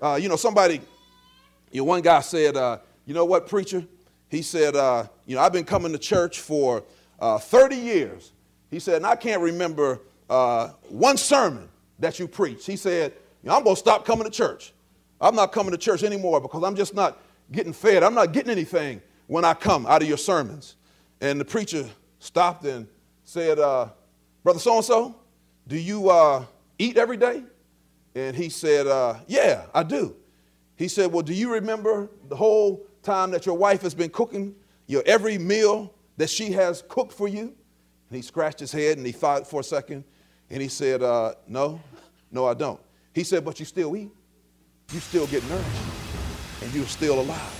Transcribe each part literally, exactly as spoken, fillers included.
Uh, you know, somebody, you know, one guy said, uh, you know what, preacher? He said, uh, you know, I've been coming to church for uh, thirty years. He said, and I can't remember uh, one sermon that you preached. He said, you know, I'm going to stop coming to church. I'm not coming to church anymore because I'm just not getting fed. I'm not getting anything when I come out of your sermons. And the preacher stopped and said, uh, Brother so-and-so, do you uh, eat every day? And he said, uh, yeah, I do. He said, well, do you remember the whole time that your wife has been cooking your every meal that she has cooked for you? And he scratched his head and he thought for a second. And he said, uh, no, no, I don't. He said, but you still eat. You still get nourished. And you're still alive.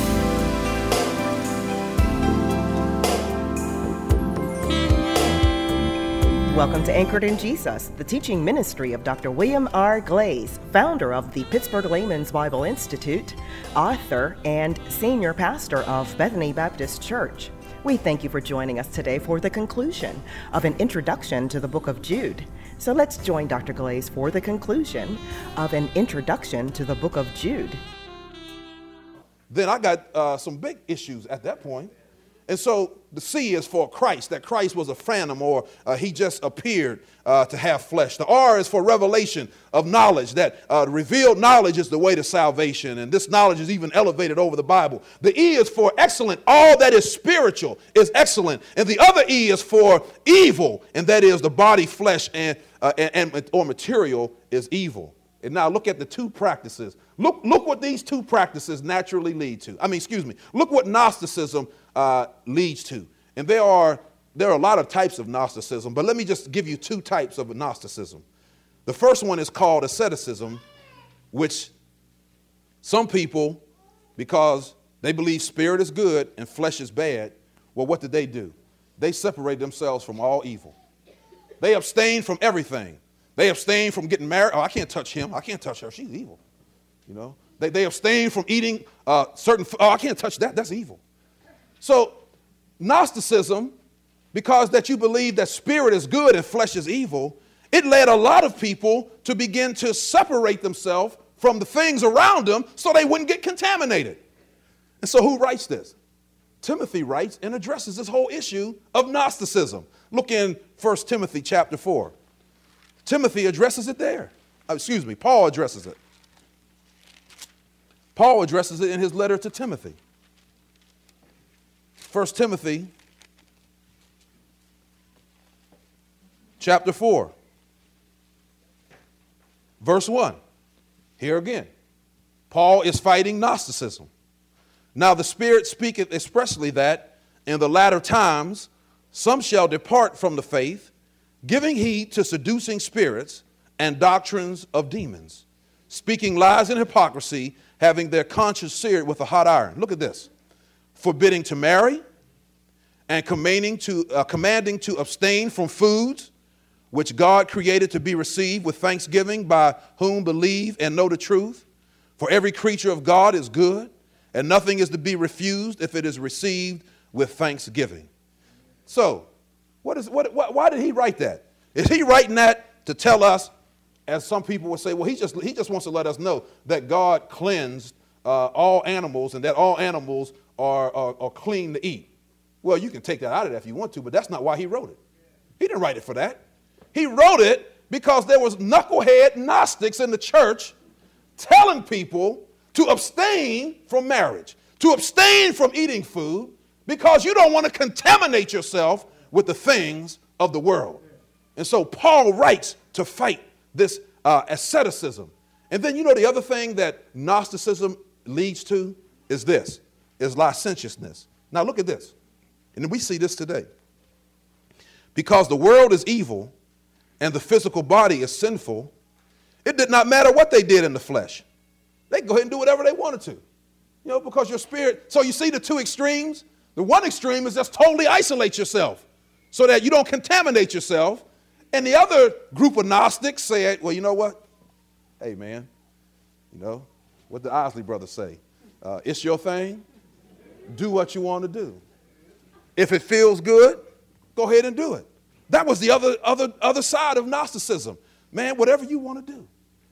Welcome to Anchored in Jesus, the teaching ministry of Doctor William R. Glaze, founder of the Pittsburgh Layman's Bible Institute, author, and senior pastor of Bethany Baptist Church. We thank you for joining us today for the conclusion of an introduction to the book of Jude. So let's join Doctor Glaze for the conclusion of an introduction to the book of Jude. Then I got uh, some big issues at that point. And so the C is for Christ, that Christ was a phantom or uh, he just appeared uh, to have flesh. The R is for revelation of knowledge, that uh, revealed knowledge is the way to salvation. And this knowledge is even elevated over the Bible. The E is for excellent. All that is spiritual is excellent. And the other E is for evil, and that is the body, flesh, and, uh, and, and or material is evil. And now look at the two practices. Look, look what these two practices naturally lead to. I mean, excuse me. Look what Gnosticism uh, leads to. And there are, there are a lot of types of Gnosticism, but let me just give you two types of Gnosticism. The first one is called asceticism, which some people, because they believe spirit is good and flesh is bad, well, what did they do? They separate themselves from all evil. They abstain from everything. They abstain from getting married. Oh, I can't touch him. I can't touch her. She's evil. You know, they, they abstain from eating uh, certain. Oh, I can't touch that. That's evil. So Gnosticism, because that you believe that spirit is good and flesh is evil, it led a lot of people to begin to separate themselves from the things around them so they wouldn't get contaminated. And so who writes this? Timothy writes and addresses this whole issue of Gnosticism. Look in First Timothy chapter four. Timothy addresses it there. Uh, excuse me, Paul addresses it. Paul addresses it in his letter to Timothy. First Timothy chapter four, verse one. Here again, Paul is fighting Gnosticism. Now the Spirit speaketh expressly that in the latter times some shall depart from the faith, giving heed to seducing spirits and doctrines of demons, speaking lies and hypocrisy, having their conscience seared with a hot iron. Look at this. Forbidding to marry and commanding to, uh, commanding to abstain from foods which God created to be received with thanksgiving by whom believe and know the truth. For every creature of God is good, and nothing is to be refused if it is received with thanksgiving. So, what is what, what, why did he write that? Is he writing that to tell us, as some people would say, well, he just, he just wants to let us know that God cleansed uh, all animals and that all animals are, are, are clean to eat? Well, you can take that out of that if you want to, but that's not why he wrote it. He didn't write it for that. He wrote it because there was knucklehead Gnostics in the church telling people to abstain from marriage, to abstain from eating food, because you don't want to contaminate yourself with the things of the world. And so Paul writes to fight this uh, asceticism. And then you know the other thing that Gnosticism leads to is this, is licentiousness. Now look at this. And we see this today. Because the world is evil and the physical body is sinful, it did not matter what they did in the flesh. They could go ahead and do whatever they wanted to. You know, because your spirit, so you see the two extremes? The one extreme is just totally isolate yourself so that you don't contaminate yourself. And the other group of Gnostics said, well, you know what? Hey, man, you know, what the Isley brothers say? Uh, it's your thing. Do what you want to do. If it feels good, go ahead and do it. That was the other, other, other side of Gnosticism. Man, whatever you want to do.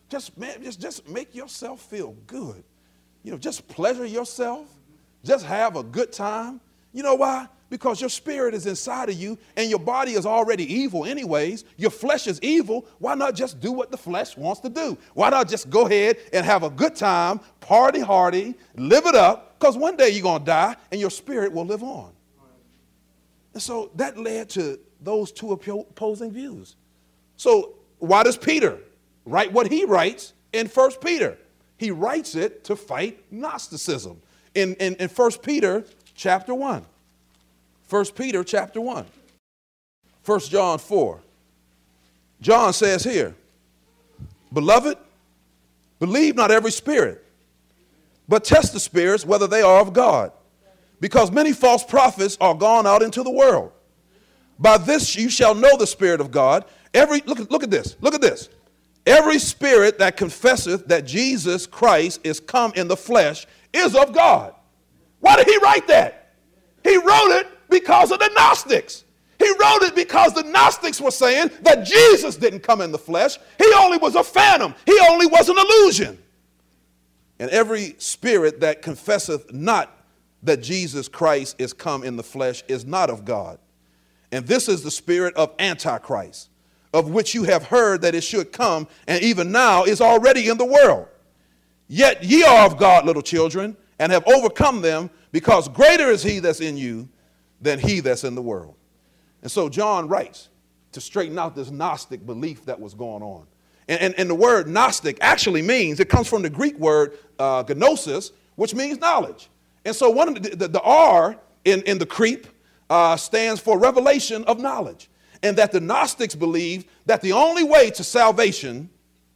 Just, man, just, just make yourself feel good. You know, just pleasure yourself. Just have a good time. You know why? Because your spirit is inside of you and your body is already evil anyways. Your flesh is evil. Why not just do what the flesh wants to do? Why not just go ahead and have a good time, party hardy, live it up? Because one day you're going to die and your spirit will live on. And so that led to those two opposing views. So why does Peter write what he writes in First Peter? He writes it to fight Gnosticism. In, in, in First Peter chapter one. First Peter chapter one. First John four. John says here, beloved, believe not every spirit, but test the spirits whether they are of God, because many false prophets are gone out into the world. By this you shall know the Spirit of God. Every look, look at this. Look at this. Every spirit that confesseth that Jesus Christ is come in the flesh is of God. Why did he write that? He wrote it because of the Gnostics. He wrote it because the Gnostics were saying that Jesus didn't come in the flesh. He only was a phantom. He only was an illusion. And every spirit that confesseth not that Jesus Christ is come in the flesh is not of God. And this is the spirit of Antichrist, of which you have heard that it should come, and even now is already in the world. Yet ye are of God, little children, and have overcome them, because greater is he that's in you than he that's in the world. And so John writes to straighten out this Gnostic belief that was going on. And, and, and the word Gnostic actually means, it comes from the Greek word uh, gnosis, which means knowledge. And so one of the, the, the R in, in the creep uh, stands for revelation of knowledge. And that the Gnostics believed that the only way to salvation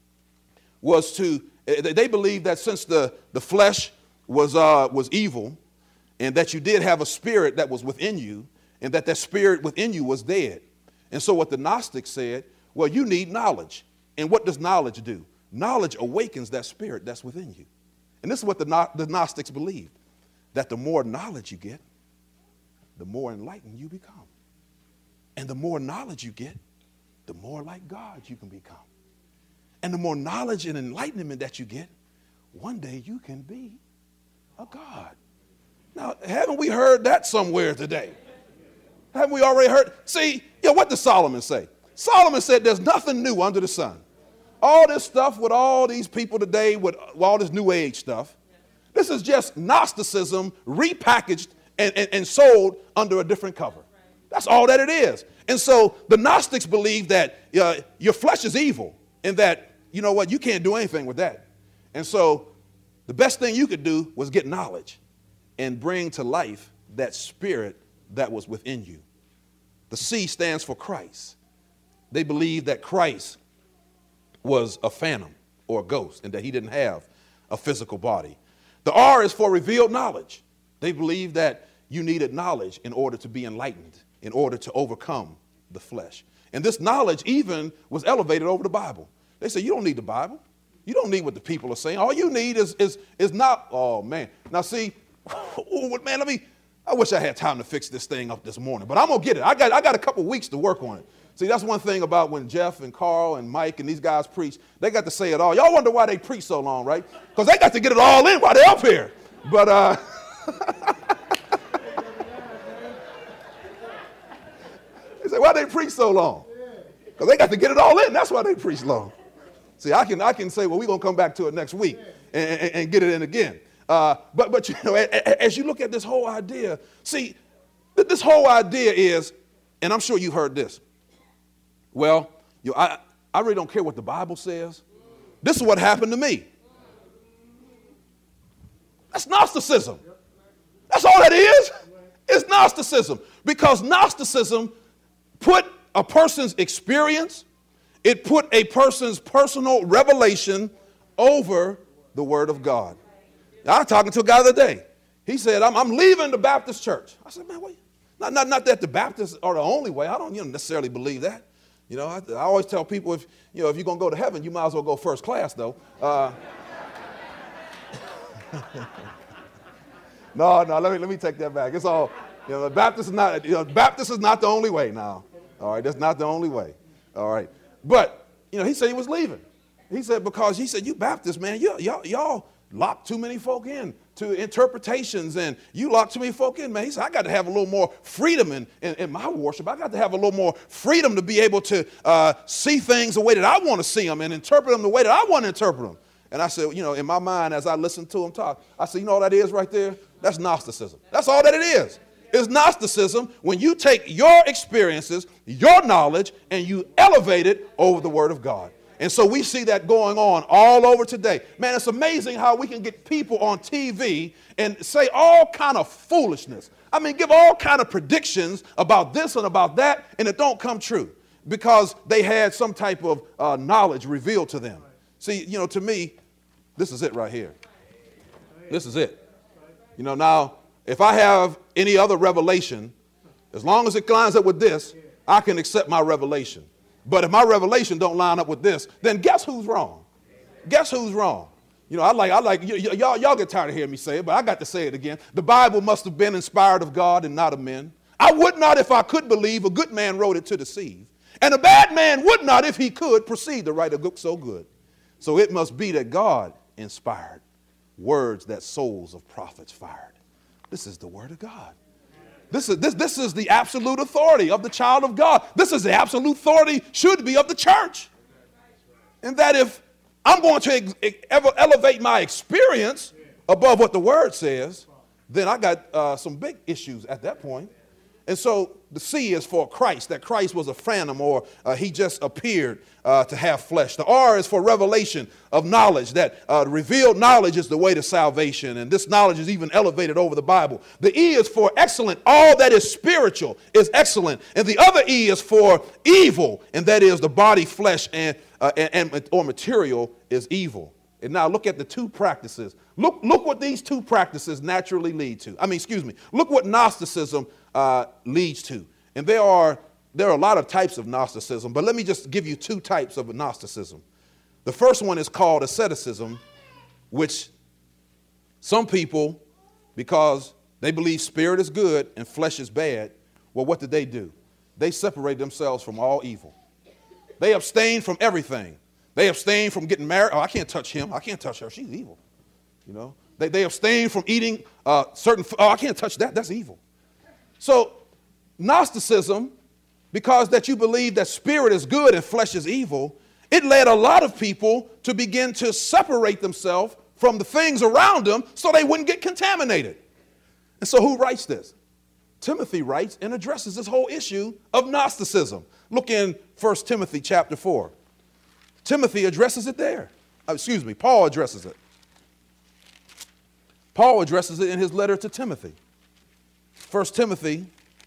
was to, they believed that since the, the flesh was, uh, was evil, and that you did have a spirit that was within you, and that that spirit within you was dead. And so what the Gnostics said, well, you need knowledge. And what does knowledge do? Knowledge awakens that spirit that's within you. And this is what the, the Gnostics believed, that the more knowledge you get, the more enlightened you become. And the more knowledge you get, the more like God you can become. And the more knowledge and enlightenment that you get, one day you can be a God. Now, haven't we heard that somewhere today? Haven't we already heard? See, yeah, what does Solomon say? Solomon said there's nothing new under the sun. All this stuff with all these people today, with all this new age stuff, this is just Gnosticism repackaged and, and, and sold under a different cover. That's all that it is. And so the Gnostics believe that uh, your flesh is evil and that, you know what, you can't do anything with that. And so the best thing you could do was get knowledge and bring to life that spirit that was within you. The C stands for Christ. They believe that Christ was a phantom or a ghost and that he didn't have a physical body. The R is for revealed knowledge. They believe that you needed knowledge in order to be enlightened, in order to overcome the flesh. And this knowledge even was elevated over the Bible. They say, you don't need the Bible. You don't need what the people are saying. All you need is, is, is not, oh man. Now see, oh, man, let me, I wish I had time to fix this thing up this morning, but I'm going to get it. I got, I got a couple weeks to work on it. See, that's one thing about when Jeff and Carl and Mike and these guys preach, they got to say it all. Y'all wonder why they preach so long, right? Because they got to get it all in while they're up here. But, uh, they say, why they preach so long? Because they got to get it all in. That's why they preach long. See, I can, I can say, well, we're going to come back to it next week and, and, and get it in again. Uh, but, but you know, as you look at this whole idea, see, this whole idea is, and I'm sure you've heard this, well, you know, I, I really don't care what the Bible says. This is what happened to me. That's Gnosticism. That's all that is. It's Gnosticism. Because Gnosticism put a person's experience, it put a person's personal revelation over the Word of God. Now, I was talking to a guy the other day. He said, I'm, I'm leaving the Baptist church. I said, man, wait. Not, not, not that the Baptists are the only way. I don't you know, necessarily believe that. You know, I, I always tell people, if, you know, if you're going to go to heaven, you might as well go first class, though. Uh, no, no, let me, let me take that back. It's all, you know, Baptist is not, you know, Baptist is not the only way now. All right, that's not the only way. All right. But, you know, he said he was leaving. He said, because he said, you Baptists, man, you, y'all, y'all lock too many folk in to interpretations, and you lock too many folk in, man. He said, I got to have a little more freedom in, in, in my worship. I got to have a little more freedom to be able to uh, see things the way that I want to see them and interpret them the way that I want to interpret them. And I said, you know, in my mind, as I listened to him talk, I said, you know what that is right there? That's Gnosticism. That's all that it is. It's Gnosticism when you take your experiences, your knowledge, and you elevate it over the Word of God. And so we see that going on all over today. Man, it's amazing how we can get people on T V and say all kind of foolishness. I mean, give all kind of predictions about this and about that, and it don't come true because they had some type of uh, knowledge revealed to them. See, you know, to me, this is it right here. This is it. You know, now, if I have any other revelation, as long as it lines up with this, I can accept my revelation. But if my revelation don't line up with this, then guess who's wrong? Guess who's wrong? You know, I like, I like, y- y- y'all, y'all get tired of hearing me say it, but I got to say it again. The Bible must have been inspired of God and not of men. I would not if I could believe a good man wrote it to deceive. And a bad man would not if he could proceed to write a book so good. So it must be that God inspired words that souls of prophets fired. This is the word of God. This is, this, this is the absolute authority of the child of God. This is the absolute authority should be of the church. And that if I'm going to ex- ever elevate my experience above what the word says, then I got uh, some big issues at that point. And so the C is for Christ, that Christ was a phantom or uh, he just appeared uh, to have flesh. The R is for revelation of knowledge, that uh, revealed knowledge is the way to salvation. And this knowledge is even elevated over the Bible. The E is for excellent. All that is spiritual is excellent. And the other E is for evil, and that is the body, flesh, and, uh, and, and or material is evil. And now look at the two practices. Look, look what these two practices naturally lead to. I mean, excuse me. Look what Gnosticism uh, leads to. And there are, there are a lot of types of Gnosticism, but let me just give you two types of Gnosticism. The first one is called asceticism, which some people, because they believe spirit is good and flesh is bad, well, what did they do? They separate themselves from all evil. They abstain from everything. They abstain from getting married. Oh, I can't touch him. I can't touch her. She's evil. You know, they, they abstain from eating uh, certain. Oh, I can't touch that. That's evil. So Gnosticism, because that you believe that spirit is good and flesh is evil, it led a lot of people to begin to separate themselves from the things around them so they wouldn't get contaminated. And so who writes this? Timothy writes and addresses this whole issue of Gnosticism. Look in First Timothy chapter four. Timothy addresses it there. Uh, excuse me, Paul addresses it. Paul addresses it in his letter to Timothy. First Timothy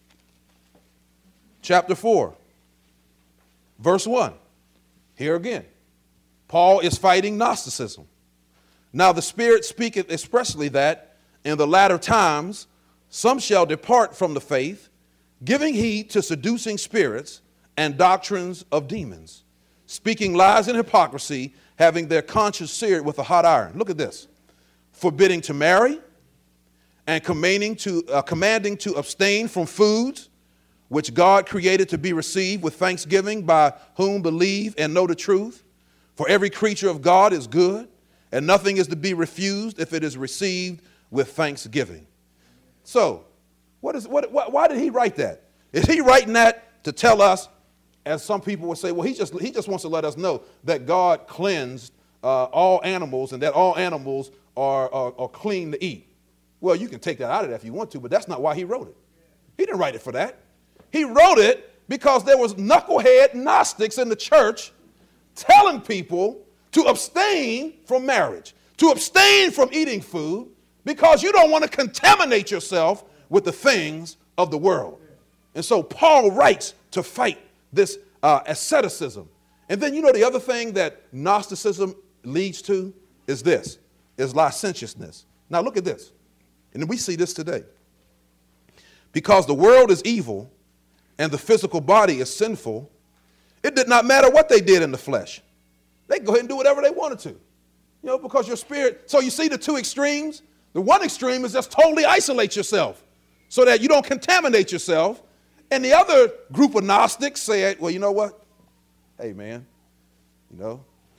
chapter four, verse one. Here again, Paul is fighting Gnosticism. Now the Spirit speaketh expressly that in the latter times some shall depart from the faith, giving heed to seducing spirits and doctrines of demons, speaking lies and hypocrisy, having their conscience seared with a hot iron. Look at this. Forbidding to marry and commanding to, uh, commanding to abstain from foods which God created to be received with thanksgiving by whom believe and know the truth. For every creature of God is good, and nothing is to be refused if it is received with thanksgiving. So, what is, what, what, why did he write that? Is he writing that to tell us, as some people would say, well, he just, he just wants to let us know that God cleansed uh, all animals and that all animals are, are, are clean to eat? Well, you can take that out of that if you want to, but that's not why he wrote it. He didn't write it for that. He wrote it because there was knucklehead Gnostics in the church telling people to abstain from marriage, to abstain from eating food, because you don't want to contaminate yourself with the things of the world. And so Paul writes to fight this uh, asceticism. And then you know the other thing that Gnosticism leads to is this, is licentiousness. Now look at this. And we see this today. Because the world is evil and the physical body is sinful, it did not matter what they did in the flesh. They could go ahead and do whatever they wanted to. You know, because your spirit, so you see the two extremes? The one extreme is just totally isolate yourself so that you don't contaminate yourself. And the other group of Gnostics said, well, you know what? Hey, man, you know,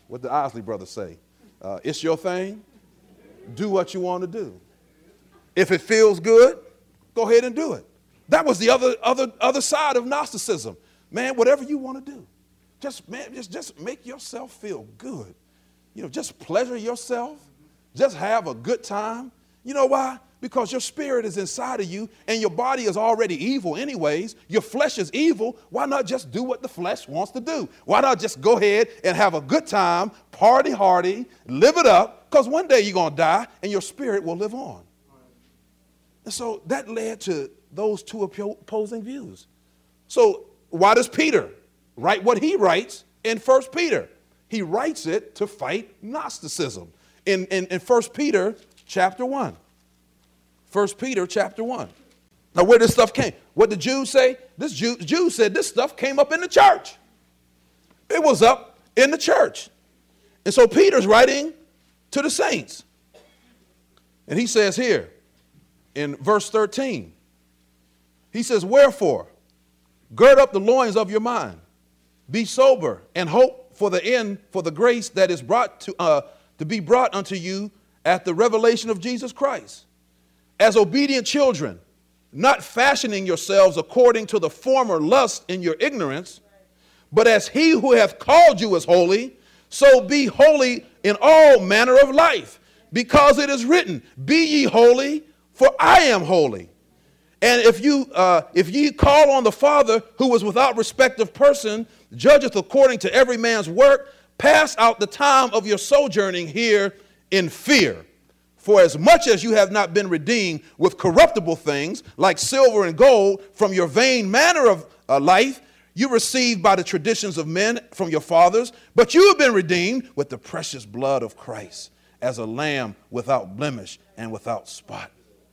What the Isley brothers say. Uh, it's your thing. Do what you want to do. If it feels good, go ahead and do it. That was the other, other, other side of Gnosticism. Man, whatever you want to do. Just, man, just, just make yourself feel good. You know, just pleasure yourself. Just have a good time. You know why? Because your spirit is inside of you and your body is already evil anyways. Your flesh is evil. Why not just do what the flesh wants to do? Why not just go ahead and have a good time, party hardy, live it up? Because one day you're going to die and your spirit will live on. And so that led to those two opposing views. So why does Peter write what he writes in First Peter? He writes it to fight Gnosticism in, in, in First Peter chapter one. First Peter chapter one. Now where this stuff came, what the Jews say? This Jew, Jews said this stuff came up in the church. It was up in the church. And so Peter's writing to the saints. And he says here in verse thirteen, he says, wherefore, gird up the loins of your mind, be sober, and hope for the end, for the grace that is brought to, uh, to be brought unto you at the revelation of Jesus Christ. As obedient children, not fashioning yourselves according to the former lust in your ignorance, but as he who hath called you is holy, so be holy in all manner of life, because it is written, be ye holy, for I am holy. And if you uh, if ye call on the Father, who was without respect of person, judgeth according to every man's work, pass out the time of your sojourning here in fear. For as much as you have not been redeemed with corruptible things, like silver and gold, from your vain manner of uh, life, you received by the traditions of men from your fathers, but you have been redeemed with the precious blood of Christ, as a lamb without blemish and without spot.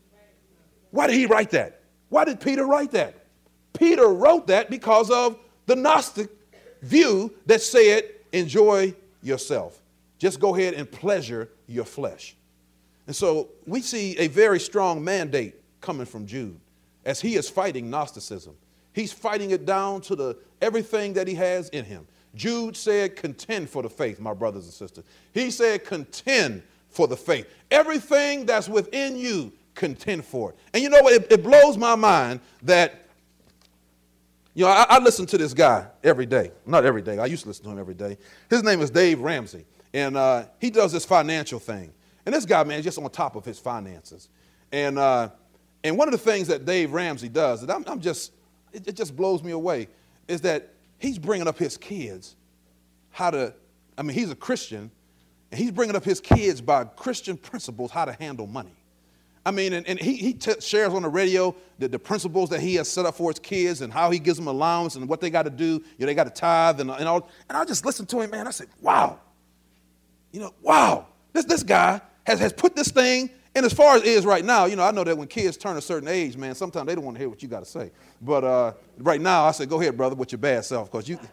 Why did he write that? Why did Peter write that? Peter wrote that because of the Gnostic view that said, enjoy yourself. Just go ahead and pleasure your flesh. And so we see a very strong mandate coming from Jude as he is fighting Gnosticism. He's fighting it down to the everything that he has in him. Jude said, contend for the faith, my brothers and sisters. He said, contend for the faith. Everything that's within you, contend for it. And you know what? It, it blows my mind that, you know, I, I listen to this guy every day. Not every day. I used to listen to him every day. His name is Dave Ramsey. And uh, he does this financial thing. And this guy, man, is just on top of his finances. And uh, and one of the things that Dave Ramsey does, that I'm, I'm just, it, it just blows me away, is that he's bringing up his kids how to, I mean, he's a Christian, and he's bringing up his kids by Christian principles how to handle money. I mean, and, and he, he t- shares on the radio the, the principles that he has set up for his kids and how he gives them allowance and what they got to do. You know, they got to tithe and, and all. And I just listened to him, man. I said, wow. You know, wow. This, this guy has, has put this thing, and as far as it is right now, you know, I know that when kids turn a certain age, man, sometimes they don't want to hear what you got to say. But uh, right now, I said, go ahead, brother, with your bad self, because you.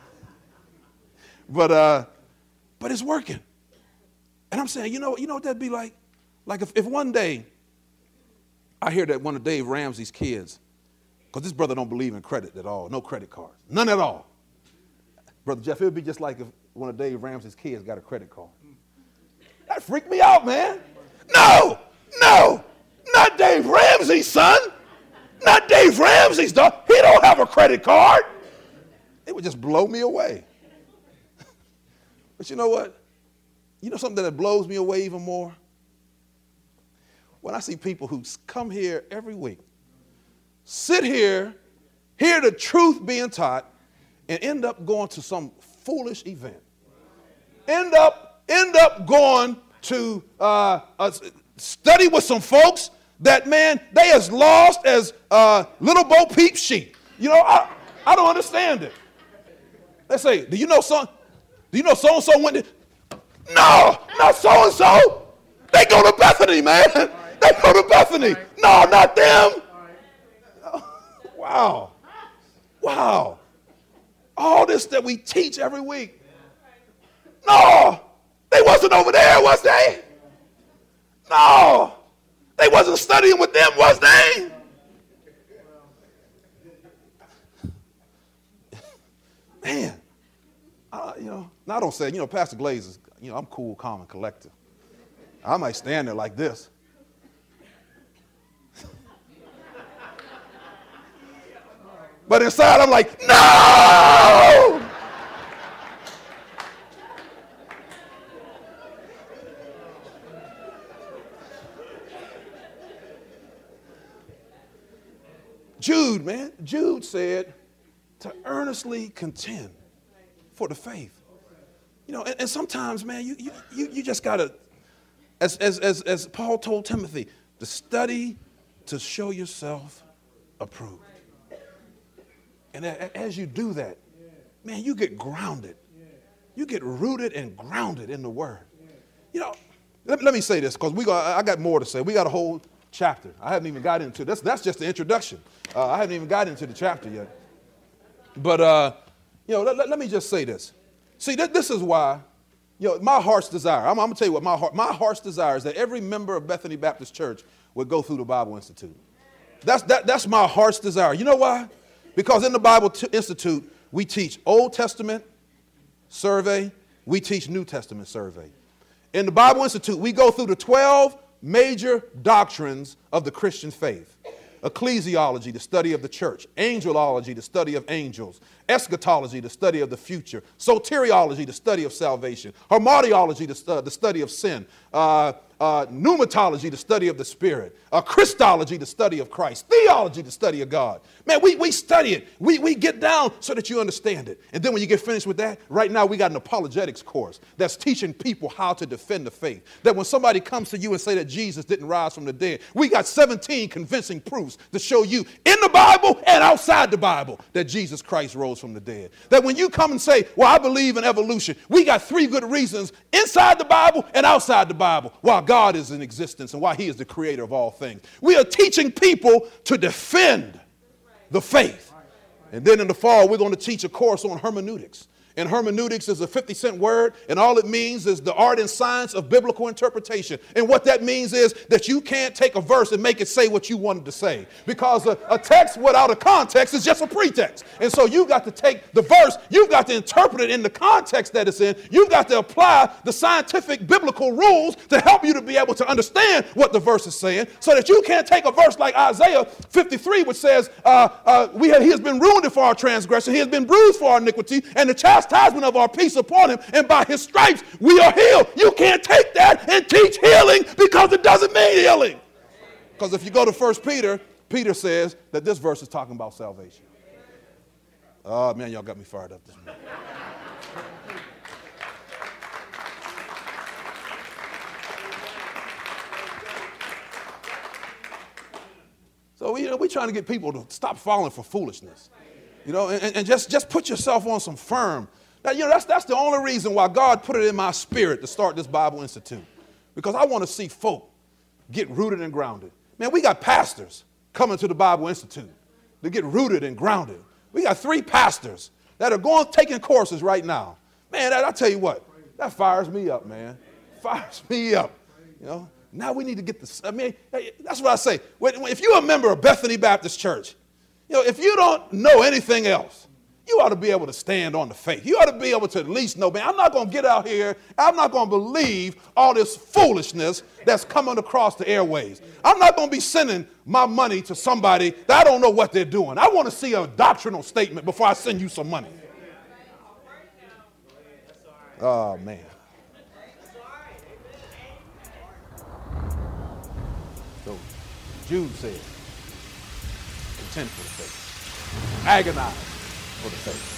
but uh, but it's working. And I'm saying, you know, you know what that'd be like? Like if, if one day I hear that one of Dave Ramsey's kids, because this brother don't believe in credit at all, no credit cards, none at all. Brother Jeff, it would be just like if one of Dave Ramsey's kids got a credit card. That freaked me out, man. No, no, not Dave Ramsey's son. Not Dave Ramsey's daughter. He don't have a credit card. It would just blow me away. But you know what? You know something that blows me away even more? When I see people who come here every week, sit here, hear the truth being taught, and end up going to some foolish event. End up, end up going to uh, uh, study with some folks that, man, they as lost as uh, little Bo Peep sheep. You know, I, I don't understand it. They say, do you know so, do you know so-and-so went to, no, not so-and-so. They go to Bethany, man. They go to Bethany. No, not them. Wow. Wow. All this that we teach every week. No, they wasn't over there, was they? No, they wasn't studying with them, was they? Man, I, you know, now I don't say, you know, Pastor Glaze is, you know, I'm cool, calm, and collected. I might stand there like this. But inside, I'm like, no! Jude, man, Jude said to earnestly contend for the faith. You know, and, and sometimes, man, you, you, you just got to, as, as, as, as Paul told Timothy, to study to show yourself approved. And as you do that, man, you get grounded. You get rooted and grounded in the Word. You know, let, let me say this, because we got, I got more to say. We got a whole chapter. I haven't even got into this. That's just the introduction. Uh, I haven't even got into the chapter yet. But, uh, you know, let, let, let me just say this. See, th- this is why, you know, my heart's desire, I'm, I'm going to tell you what my heart, my heart's desire is that every member of Bethany Baptist Church would go through the Bible Institute. That's, that, that's my heart's desire. You know why? Because in the Bible t- Institute, we teach Old Testament survey, we teach New Testament survey. In the Bible Institute, we go through the twelve major doctrines of the Christian faith. Ecclesiology, the study of the church. Angelology, the study of angels. Eschatology, the study of the future. Soteriology, the study of salvation. Hamartiology, the, stu- the study of sin. Uh, uh, pneumatology, the study of the Spirit. Uh, Christology, the study of Christ. Theology, the study of God. Man, we, we study it. We, we get down so that you understand it. And then when you get finished with that, right now we got an apologetics course that's teaching people how to defend the faith. That when somebody comes to you and say that Jesus didn't rise from the dead, we got seventeen convincing proofs to show you in the Bible and outside the Bible that Jesus Christ rose from the dead. That when you come and say, well, I believe in evolution, we got three good reasons inside the Bible and outside the Bible why God is in existence and why he is the creator of all things. We are teaching people to defend the faith. And then in the fall, we're going to teach a course on hermeneutics. And hermeneutics is a fifty cent word, and all it means is the art and science of biblical interpretation. And what that means is that you can't take a verse and make it say what you wanted to say. Because a, a text without a context is just a pretext. And so you've got to take the verse, you've got to interpret it in the context that it's in. You've got to apply the scientific biblical rules to help you to be able to understand what the verse is saying, so that you can't take a verse like Isaiah fifty-three, which says, uh, uh, we have, he has been wounded for our transgression, he has been bruised for our iniquity, and the chastisement chastisement of our peace upon him, and by his stripes we are healed. You can't take that and teach healing, because it doesn't mean healing. Because if you go to First Peter, Peter says that this verse is talking about salvation. Oh, man, y'all got me fired up this morning. So we, you know, we're trying to get people to stop falling for foolishness. You know, and, and just, just put yourself on some firm. Now, you know, that's, that's the only reason why God put it in my spirit to start this Bible Institute. Because I want to see folk get rooted and grounded. Man, we got pastors coming to the Bible Institute to get rooted and grounded. We got three pastors that are going, taking courses right now. Man, that, I tell you what, that fires me up, man. Fires me up, you know. Now we need to get this. I mean, that's what I say. If you're a member of Bethany Baptist Church, you know, if you don't know anything else, you ought to be able to stand on the faith. You ought to be able to at least know, man, I'm not going to get out here. I'm not going to believe all this foolishness that's coming across the airways. I'm not going to be sending my money to somebody that I don't know what they're doing. I want to see a doctrinal statement before I send you some money. Oh, man. So Jude said, contend for the faith. Agonize for the faith.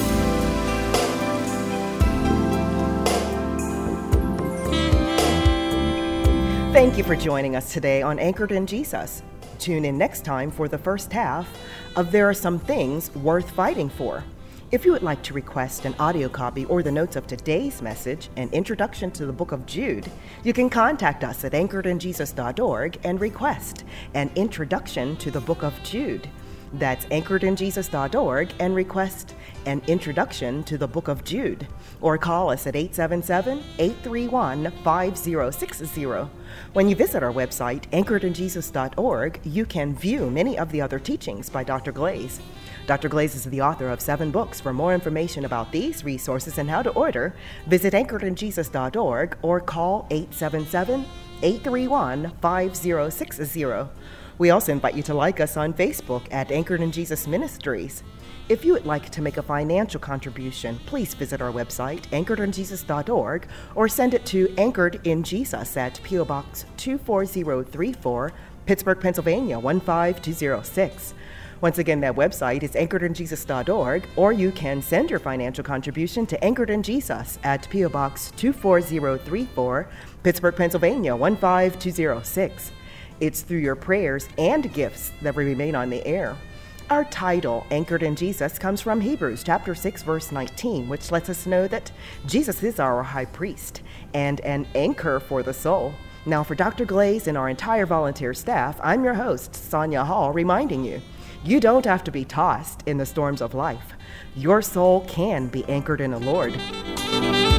Thank you for joining us today on Anchored in Jesus. Tune in next time for the first half of There Are Some Things Worth Fighting For. If you would like to request an audio copy or the notes of today's message, an introduction to the book of Jude, you can contact us at anchored in jesus dot org and request an introduction to the book of Jude. That's anchored in jesus dot org and request an introduction to the book of Jude. Or call us at eight seven seven, eight three one, five zero six zero. When you visit our website, anchored in jesus dot org, you can view many of the other teachings by Doctor Glaze. Doctor Glaze is the author of seven books. For more information about these resources and how to order, visit anchored in jesus dot org or call eight seven seven, eight three one, five zero six zero. We also invite you to like us on Facebook at Anchored in Jesus Ministries. If you would like to make a financial contribution, please visit our website, anchored in jesus dot org, or send it to Anchored in Jesus at P O Box two four zero three four, Pittsburgh, Pennsylvania one five two zero six. Once again, that website is anchored in jesus dot org, or you can send your financial contribution to Anchored in Jesus at P O Box two four zero three four, Pittsburgh, Pennsylvania one five two zero six. It's through your prayers and gifts that we remain on the air. Our title, Anchored in Jesus, comes from Hebrews chapter six, verse nineteen, which lets us know that Jesus is our high priest and an anchor for the soul. Now, for Doctor Glaze and our entire volunteer staff, I'm your host, Sonia Hall, reminding you, you don't have to be tossed in the storms of life. Your soul can be anchored in the Lord.